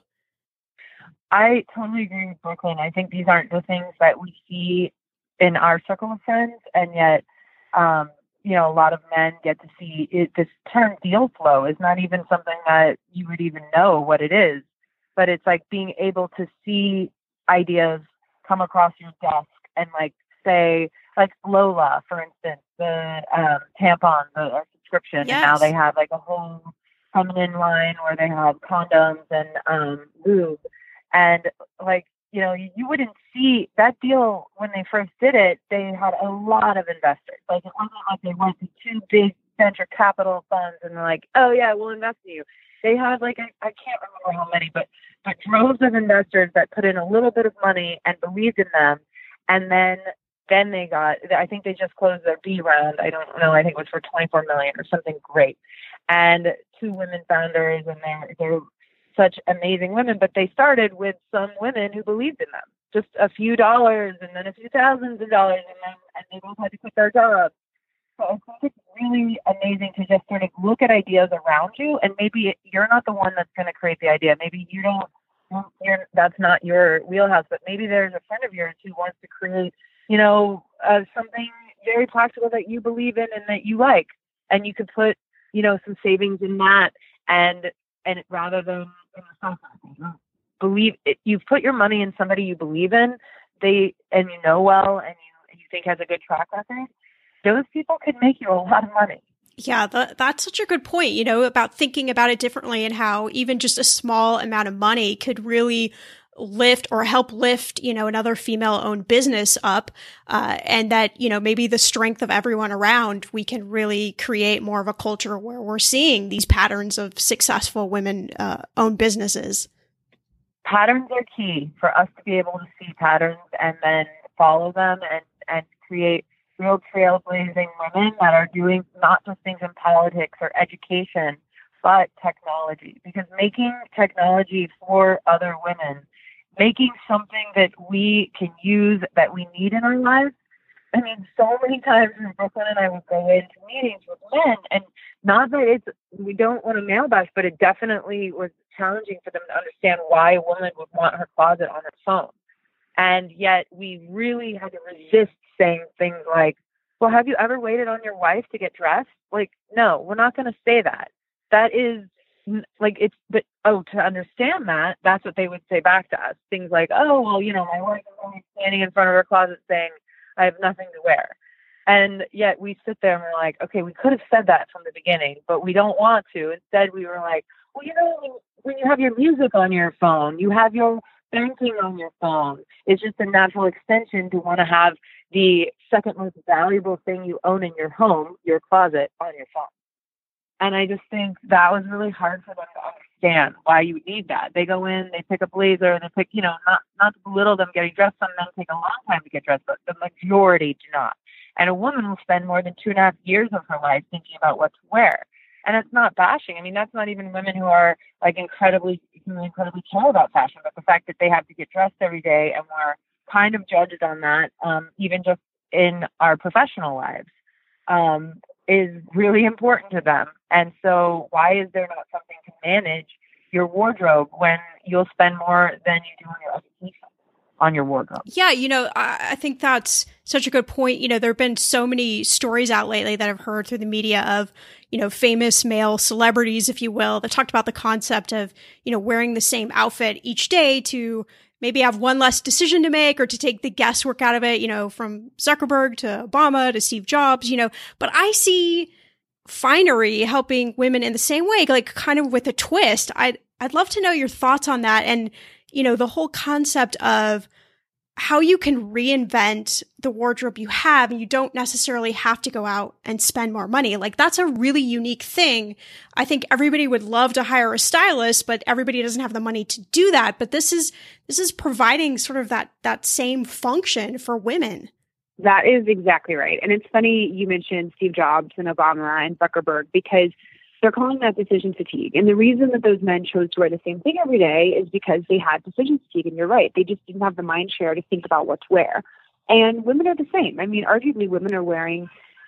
I totally agree with Brooklyn. I think these aren't the things that we see in our circle of friends, and yet, um, you know, a lot of men get to see it. This term deal flow is not even something that you would even know what it is, but it's like being able to see ideas come across your desk and like say, like Lola, for instance, the um, tampon, the our subscription, Yes. and now they have like a whole feminine line where they have condoms and um, lube, and like, you know, you, you wouldn't see that deal when they first did it. They had a lot of investors. Like it wasn't like they went to two big venture capital funds and they're like, oh yeah, we'll invest in you. They had like, I, I can't remember how many, but, but droves of investors that put in a little bit of money and believed in them. And then, then they got, I think they just closed their B round. I don't know. I think it was for twenty-four million or something great. And two women founders, and they're, they're, such amazing women, but they started with some women who believed in them. Just a few dollars and then a few thousands of dollars, and then and they both had to quit their jobs. So I think it's really amazing to just sort of look at ideas around you, and maybe you're not the one that's going to create the idea. Maybe you don't, you're, that's not your wheelhouse, but maybe there's a friend of yours who wants to create, you know, uh, something very practical that you believe in and that you like. And you could put, you know, some savings in that, and, and rather than in the stock market, believe it, you've put your money in somebody you believe in, they, and you know well, and you, and you think has a good track record. Those people could make you a lot of money. Yeah, the, that's such a good point, you know, about thinking about it differently and how even just a small amount of money could really lift or help lift, you know, another female-owned business up. Uh, and that, you know, maybe the strength of everyone around, we can really create more of a culture where we're seeing these patterns of successful women-owned uh, businesses. Patterns are key for us to be able to see patterns and then follow them and, and create real trailblazing women that are doing not just things in politics or education, but technology. Because making technology for other women, making something that we can use, that we need in our lives. I mean, so many times in Brooklyn and I would go into meetings with men, and not that it's, we don't want to male bash, but it definitely was challenging for them to understand why a woman would want her closet on her phone. And yet we really had to resist saying things like, well, have you ever waited on your wife to get dressed? Like, no, we're not going to say that. That is like, it's, but, oh, to understand that, that's what they would say back to us. Things like, oh, well, you know, my wife is only standing in front of her closet saying, I have nothing to wear. And yet we sit there and we're like, okay, we could have said that from the beginning, but we don't want to. Instead, we were like, well, you know, when, when you have your music on your phone, you have your banking on your phone. It's just a natural extension to want to have the second most valuable thing you own in your home, your closet, on your phone. And I just think that was really hard for them to understand why you would need that. They go in, they pick a blazer, they pick, you know, not, not to belittle them getting dressed. Some men take a long time to get dressed, but the majority do not. And a woman will spend more than two and a half years of her life thinking about what to wear. And it's not bashing. I mean, that's not even women who are like incredibly, incredibly care about fashion, but the fact that they have to get dressed every day, and we're kind of judged on that, um, even just in our professional lives, um, is really important to them. And so why is there not something to manage your wardrobe when you'll spend more than you do on your education on your wardrobe? Yeah, you know, I, I think that's such a good point. You know, there have been so many stories out lately that I've heard through the media of, you know, famous male celebrities, if you will, that talked about the concept of, you know, wearing the same outfit each day to maybe have one less decision to make or to take the guesswork out of it, you know, from Zuckerberg to Obama to Steve Jobs, you know, but I see Finery helping women in the same way, like kind of with a twist. I'd, I'd love to know your thoughts on that. And, you know, the whole concept of how you can reinvent the wardrobe you have, and you don't necessarily have to go out and spend more money. Like, that's a really unique thing. I think everybody would love to hire a stylist, but everybody doesn't have the money to do that. But this is, this is providing sort of that, that same function for women. That is exactly right. And it's funny you mentioned Steve Jobs and Obama and Zuckerberg, because they're calling that decision fatigue. And the reason that those men chose to wear the same thing every day is because they had decision fatigue. And you're right. They just didn't have the mind share to think about what to wear. And women are the same. I mean, arguably women are wearing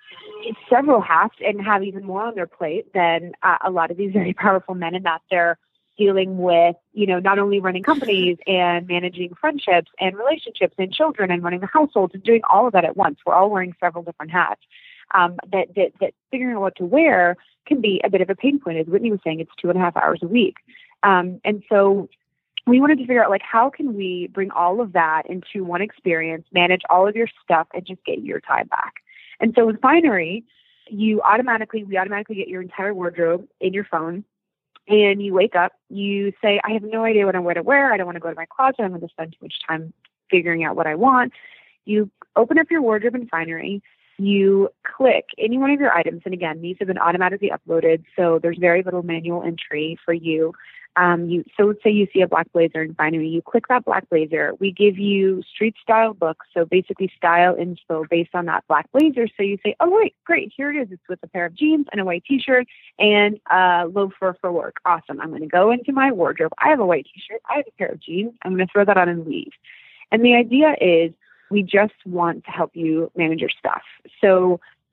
several hats and have even more on their plate than uh, a lot of these very powerful men, in that they're dealing with, you know, not only running companies and managing friendships and relationships and children and running the households and doing all of that at once. We're all wearing several different hats. Um, that, that, that figuring out what to wear can be a bit of a pain point. As Whitney was saying, it's two and a half hours a week. Um, and so we wanted to figure out, like, how can we bring all of that into one experience, manage all of your stuff, and just get your time back. And so with Finery, you automatically, we automatically get your entire wardrobe in your phone. And you wake up, you say, I have no idea what I'm going to wear. I don't want to go to my closet. I'm going to spend too much time figuring out what I want. You open up your wardrobe in Finery. You click any one of your items. And again, these have been automatically uploaded, so there's very little manual entry for you. Um, you so let's say you see a black blazer in Finery. You click that black blazer. We give you street style books, so basically style info based on that black blazer. So you say, oh, wait, great, here it is. It's with a pair of jeans and a white T-shirt and a loafer for work. Awesome. I'm going to go into my wardrobe. I have a white T-shirt. I have a pair of jeans. I'm going to throw that on and leave. And the idea is, we just want to help you manage your stuff. So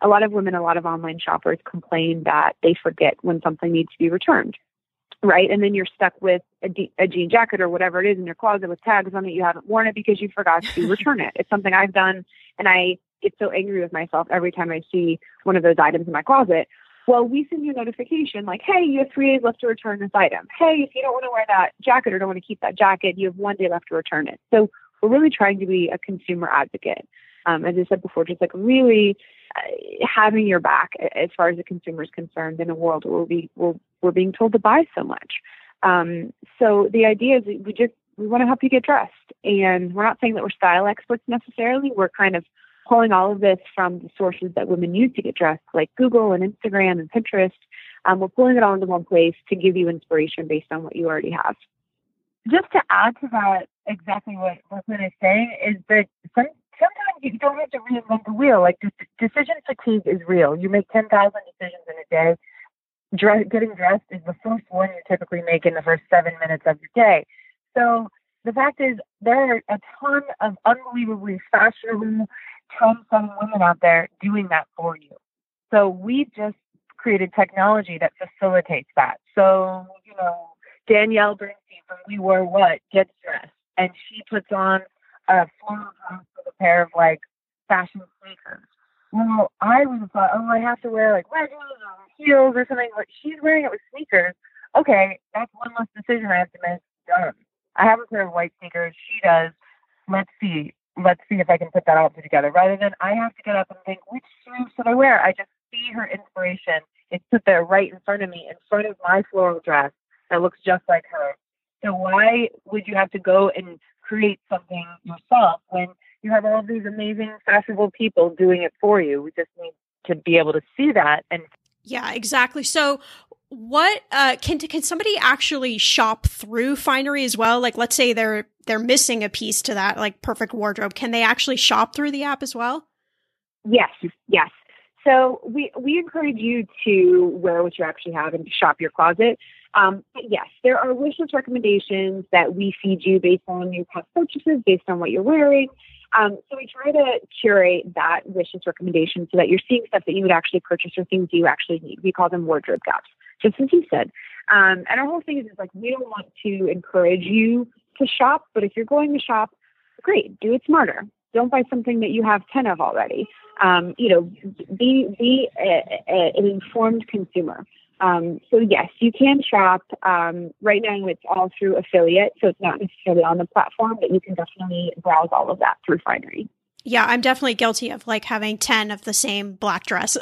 a lot of women, a lot of online shoppers complain that they forget when something needs to be returned, right? And then you're stuck with a, de- a jean jacket or whatever it is in your closet with tags on it. You haven't worn it because you forgot to return it. It's something I've done, and I get so angry with myself every time I see one of those items in my closet. Well, we send you a notification like, hey, you have three days left to return this item. Hey, if you don't want to wear that jacket or don't want to keep that jacket, you have one day left to return it. So we're really trying to be a consumer advocate. Um, as I said before, just like really uh, having your back as far as the consumer is concerned in a world where we, we're, we're being told to buy so much. Um, so the idea is we just, we want to help you get dressed. And we're not saying that we're style experts necessarily. We're kind of pulling all of this from the sources that women use to get dressed, like Google and Instagram and Pinterest. Um, we're pulling it all into one place to give you inspiration based on what you already have. Just to add to that, exactly what Brooklyn is saying is that some, sometimes you don't have to reinvent the wheel. Like, de- decision fatigue is real. You make ten thousand decisions in a day. Dress, getting dressed is the first one you typically make in the first seven minutes of your day. So the fact is, there are a ton of unbelievably fashionable, trend-setting women out there doing that for you. So we just created technology that facilitates that. So, you know, Danielle Bernstein from We Wore What gets dressed, and she puts on a floral dress with a pair of, like, fashion sneakers. Well, I would have thought, oh, I have to wear, like, leggings or heels or something. But she's wearing it with sneakers. Okay, that's one less decision I have to make. Done. I have a pair of white sneakers. She does. Let's see. Let's see if I can put that all together. Rather than I have to get up and think, which shoes should I wear? I just see her inspiration. It's put there right in front of me, in front of my floral dress that looks just like her. So why would you have to go and create something yourself when you have all of these amazing, fashionable people doing it for you? We just need to be able to see that. And yeah, exactly. So what uh, can can somebody actually shop through Finery as well? Like, let's say they're they're missing a piece to that, like perfect wardrobe. Can they actually shop through the app as well? Yes, yes. So we we encourage you to wear what you actually have and to shop your closet. Um, but yes, there are wish list recommendations that we feed you based on your past purchases, based on what you're wearing. Um, so we try to curate that wish list recommendation so that you're seeing stuff that you would actually purchase or things you actually need. We call them wardrobe gaps, just as you said. Um, and our whole thing is, is like, we don't want to encourage you to shop, but if you're going to shop, great, do it smarter. Don't buy something that you have ten of already. Um, you know, be be a, a, an informed consumer. Um, so yes, you can shop. Um, right now it's all through affiliate, so it's not necessarily on the platform, but you can definitely browse all of that through Finery. Yeah, I'm definitely guilty of like having ten of the same black dress.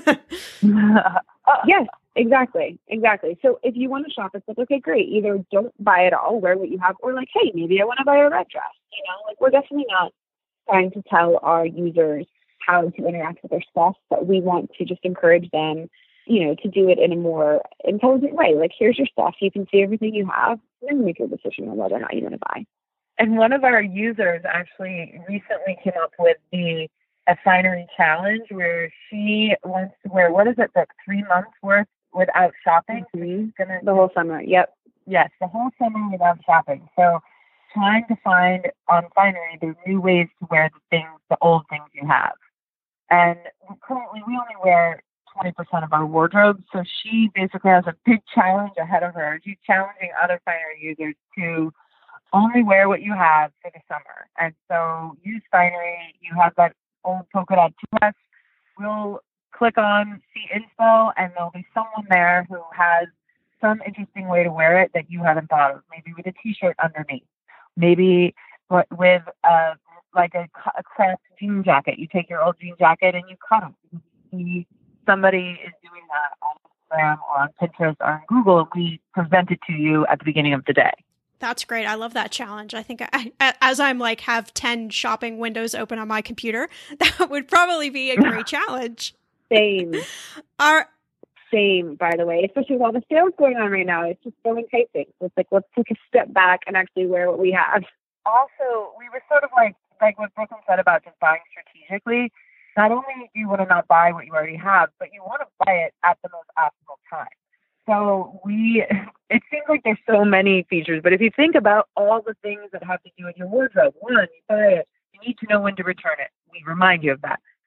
Yes, exactly. Exactly. So if you want to shop, it's like, okay, great. Either don't buy it all, wear what you have, or like, hey, maybe I want to buy a red dress. You know, like, we're definitely not trying to tell our users how to interact with their stuff, but we want to just encourage them, you know, to do it in a more intelligent way. Like, here's your stuff. You can see everything you have, and then make your decision on whether or not you want to buy. And one of our users actually recently came up with the a Finery challenge where she wants to wear, what is it, like three months worth without shopping? Mm-hmm. Gonna, the whole summer. Yep. Yes, the whole summer without shopping. So trying to find on Finery the new ways to wear the things, the old things you have. And currently we only wear twenty percent of our wardrobe. So she basically has a big challenge ahead of her. She's challenging other Finery users to only wear what you have for the summer. And so use Finery. You have that old polka dot dress. We'll click on see inspo, and there'll be someone there who has some interesting way to wear it that you haven't thought of. Maybe with a t-shirt underneath. Maybe with a, like a, a craft jean jacket. You take your old jean jacket and you cut it. You somebody is doing that on Instagram or on Pinterest or on Google, and we present it to you at the beginning of the day. That's great. I love that challenge. I think I, as I'm like have ten shopping windows open on my computer, that would probably be a great challenge. Same. Our, Same, by the way, especially with all the sales going on right now. It's just so enticing. It's like, let's take a step back and actually wear what we have. Also, we were sort of like, like what Brooklyn said about just buying strategically. Not only do you want to not buy what you already have, but you want to buy it at the most optimal time. So we, it seems like there's so many features, but if you think about all the things that have to do with your wardrobe, one, you buy it, you need to know when to return it. We remind you of that.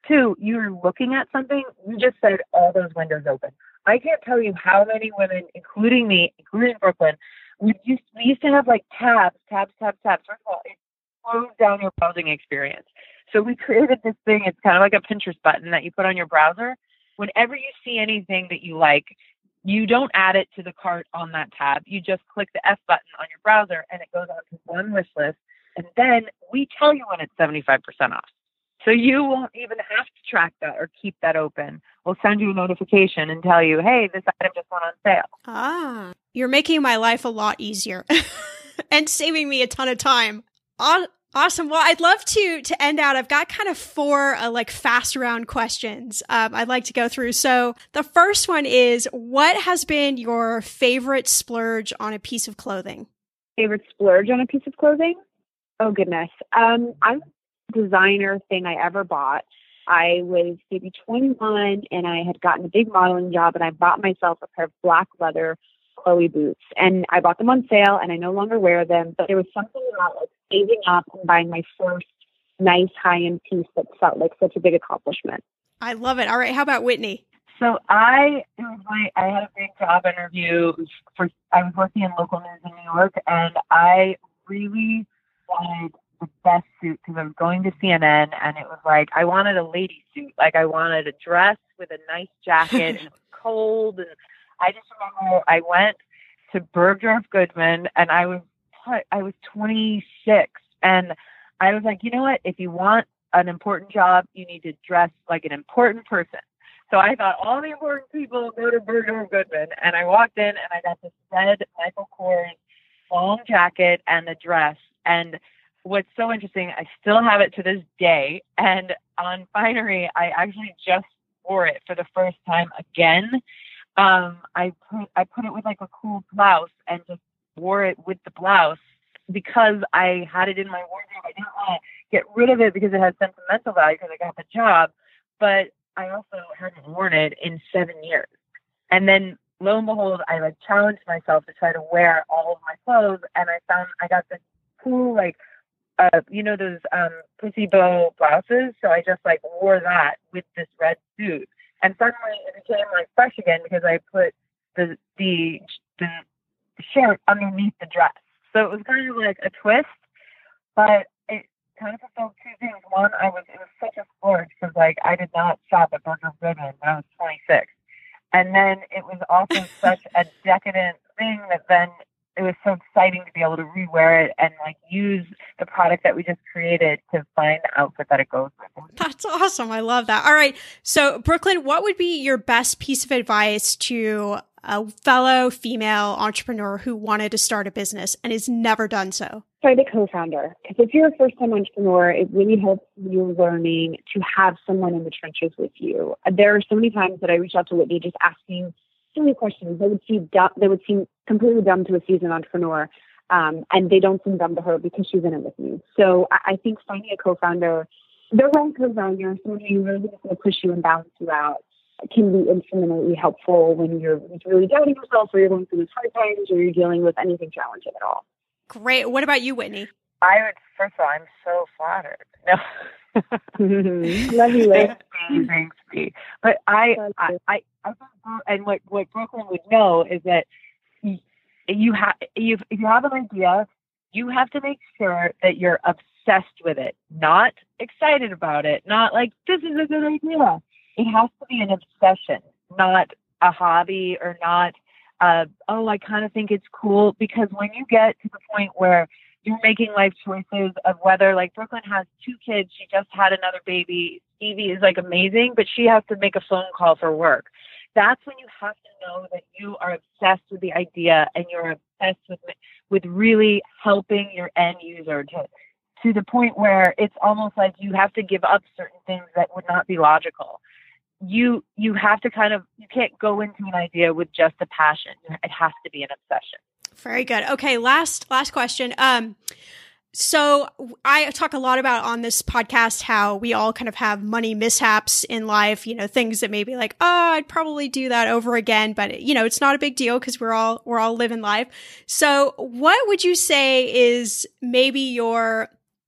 Two, you're looking at something. You just said all those windows open. I can't tell you how many women, including me, including Brooklyn, we used, we used to have like tabs, tabs, tabs, tabs. First of all, it slows down your browsing experience. So we created this thing. It's kind of like a Pinterest button that you put on your browser. Whenever you see anything that you like, you don't add it to the cart on that tab. You just click the F button on your browser and it goes on to one wish list. And then we tell you when it's seventy-five percent off. So you won't even have to track that or keep that open. We'll send you a notification and tell you, hey, this item just went on sale. Ah, you're making my life a lot easier and saving me a ton of time. Aw- Awesome. Well, I'd love to to end out. I've got kind of four uh, like fast round questions um, I'd like to go through. So the first one is, what has been your favorite splurge on a piece of clothing? Favorite splurge on a piece of clothing? Oh, goodness. Um, I'm designer thing I ever bought. I was maybe twenty-one and I had gotten a big modeling job and I bought myself a pair of black leather Chloe boots, and I bought them on sale and I no longer wear them, but there was something about like saving up and buying my first nice high-end piece that felt like such a big accomplishment. I love it. All right. How about Whitney? So I, it was my, I had a big job interview for, I was working in local news in New York, and I really wanted the best suit because I was going to C N N, and it was like, I wanted a lady suit. Like I wanted a dress with a nice jacket, and it was cold. And I just remember I went to Bergdorf Goodman, and I was, I was twenty-six, and I was like, you know what? If you want an important job, you need to dress like an important person. So I thought all the important people go to Bergdorf Goodman, and I walked in and I got this red Michael Kors long jacket and a dress. And what's so interesting, I still have it to this day. And on Finery, I actually just wore it for the first time again. Um, I put I put it with like a cool blouse and just wore it with the blouse because I had it in my wardrobe. I didn't want to get rid of it because it has sentimental value because I got the job, but I also hadn't worn it in seven years. And then lo and behold, I like challenged myself to try to wear all of my clothes, and I found I got this cool like uh you know those um pussy bow blouses. So I just like wore that with this red suit. And suddenly it became like fresh again because I put the the the shirt underneath the dress. So it was kind of like a twist, but it kind of fulfilled two things. One, I was it was such a splurge because like I did not shop at Bergdorf Goodman when I was twenty-six, and then it was also such a decadent thing that then it was so exciting to be able to rewear it and like use the product that we just created to find the outfit that it goes with. That's awesome. I love that. All right. So Brooklyn, what would be your best piece of advice to a fellow female entrepreneur who wanted to start a business and has never done so? Find a co-founder. Because if you're a first-time entrepreneur, it really helps you learning to have someone in the trenches with you. There are so many times that I reach out to Whitney just asking silly questions. They would seem dumb, they would seem completely dumb to a seasoned entrepreneur, um, and they don't seem dumb to her because she's in it with me. So I, I think finding a co-founder, the right co-founder, someone who really is going to push you and balance you out, can be infinitely helpful when you're really doubting yourself, or you're going through these hard times, or you're dealing with anything challenging at all. Great. What about you, Whitney? I would, first of all, I'm so flattered. No. Love you, Whit. Thanks, Bea. But I, I, I, I think, and what, what Brooklyn would know is that you, you have, you, if you have an idea, you have to make sure that you're obsessed with it, not excited about it, not like, this is a good idea. It has to be an obsession, not a hobby or not, uh, oh, I kind of think it's cool. Because when you get to the point where you're making life choices of whether, like Brooklyn has two kids, she just had another baby. Stevie is like amazing, but she has to make a phone call for work. That's when you have to know that you are obsessed with the idea and you're obsessed with with really helping your end user to to the point where it's almost like you have to give up certain things that would not be logical. You you have to kind of, you can't go into an idea with just a passion. It has to be an obsession. Very good. Okay, last last question. Um, so I talk a lot about on this podcast how we all kind of have money mishaps in life, you know, things that maybe like, oh, I'd probably do that over again, but you know, it's not a big deal because we're all we're all living life. So what would you say is maybe your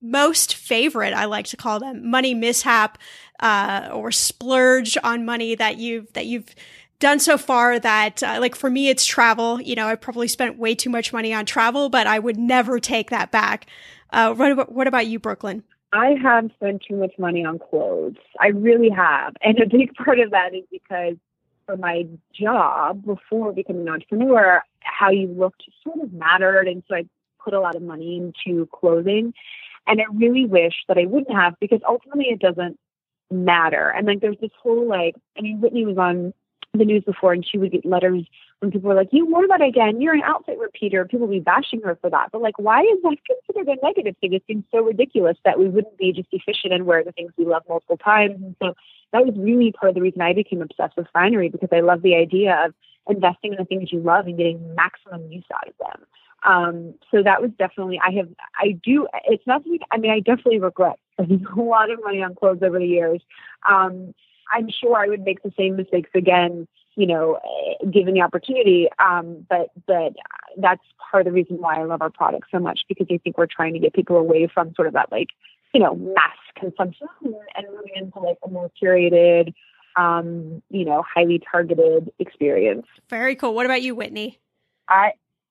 most favorite, I like to call them, money mishap uh, or splurge on money that you've that you've done so far that, uh, like for me, it's travel. You know, I probably spent way too much money on travel, but I would never take that back. Uh, what about, what about you, Brooklyn? I have spent too much money on clothes. I really have. And a big part of that is because for my job before becoming an entrepreneur, how you looked sort of mattered. And so I put a lot of money into clothing. And I really wish that I wouldn't have, because ultimately it doesn't matter. And like, there's this whole, like, I mean, Whitney was on the news before and she would get letters when people were like, you wore that again, you're an outfit repeater. People would be bashing her for that. But like, why is that considered a negative thing? It seems so ridiculous that we wouldn't be just efficient and wear the things we love multiple times. And so that was really part of the reason I became obsessed with Finery, because I love the idea of investing in the things you love and getting maximum use out of them. Um, so that was definitely, I have, I do, it's not, I mean, I definitely regret spending a lot of money on clothes over the years. Um, I'm sure I would make the same mistakes again, you know, given the opportunity. Um, but, but that's part of the reason why I love our product so much, because I think we're trying to get people away from sort of that, like, you know, mass consumption and moving into like a more curated, um, you know, highly targeted experience. Very cool. What about you, Whitney? I,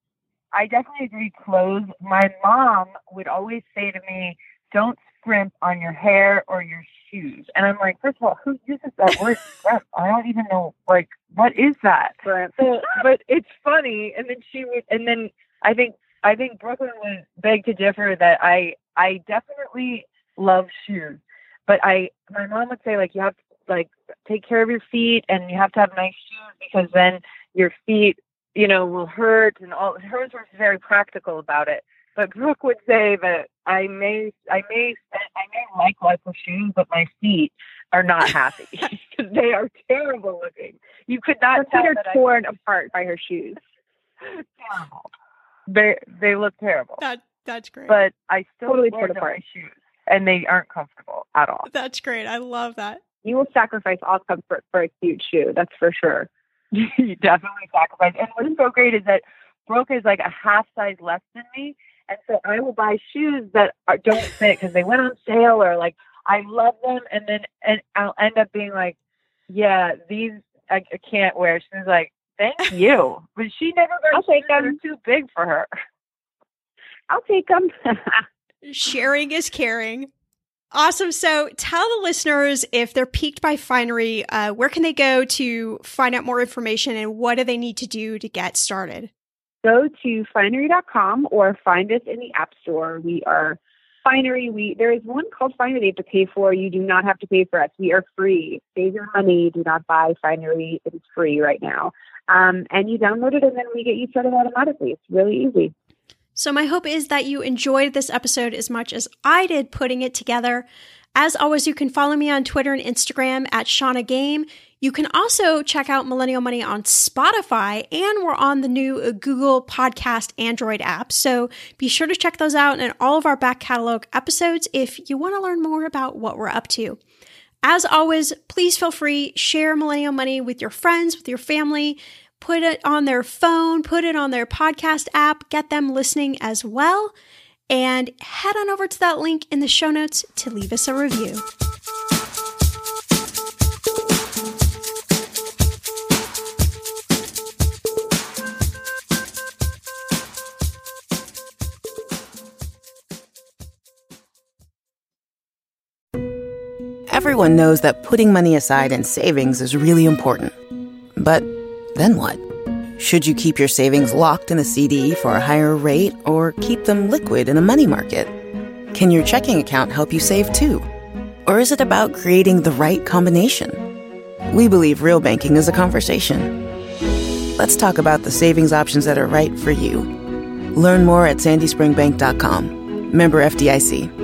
I definitely agree. Clothes. My mom would always say to me, don't scrimp on your hair or your shoes. And I'm like, first of all, who uses that word scrimp? I don't even know, like, what is that? So, but it's funny. And then she would, and then I think, I think Brooklyn would beg to differ that I, I definitely love shoes, but I, my mom would say, like, you have to, like, take care of your feet and you have to have nice shoes, because then your feet, you know, will hurt, and all. Hers was very practical about it. But Brooke would say that I may, I may, I may like lots of shoes, but my feet are not happy because they are terrible looking. You could not Her tell feet are that torn I, apart by her shoes. Terrible. They they look terrible. That that's great. But I still Totally wear torn my apart. shoes, and they aren't comfortable at all. That's great. I love that. You will sacrifice all comfort for a cute shoe. That's for sure. You definitely sacrifice. And what's so great is that Brooke is like a half size less than me. And so I will buy shoes that are, don't fit because they went on sale, or like I love them. And then and I'll end up being like, yeah, these I, I can't wear. She's like, thank you. But she never wears shoes that are too big for her. I'll take them. Sharing is caring. Awesome. So tell the listeners, if they're piqued by Finery, uh, where can they go to find out more information, and what do they need to do to get started? Go to finery dot com or find us in the App Store. We are Finery. We there is one called Finery they have to pay for. You do not have to pay for us. We are free. Save your money. Do not buy Finery. It is free right now. Um, and you download it, and then we get you started automatically. It's really easy. So my hope is that you enjoyed this episode as much as I did putting it together. As always, you can follow me on Twitter and Instagram at Shauna Game. You can also check out Millennial Money on Spotify, and we're on the new Google Podcast Android app. So be sure to check those out and all of our back catalog episodes if you want to learn more about what we're up to. As always, please feel free, share Millennial Money with your friends, with your family. Put it on their phone, put it on their podcast app, get them listening as well. And head on over to that link in the show notes to leave us a review. Everyone knows that putting money aside in savings is really important. But then what? Should you keep your savings locked in a C D for a higher rate, or keep them liquid in a money market? Can your checking account help you save too? Or is it about creating the right combination? We believe real banking is a conversation. Let's talk about the savings options that are right for you. Learn more at sandy spring bank dot com. Member F D I C.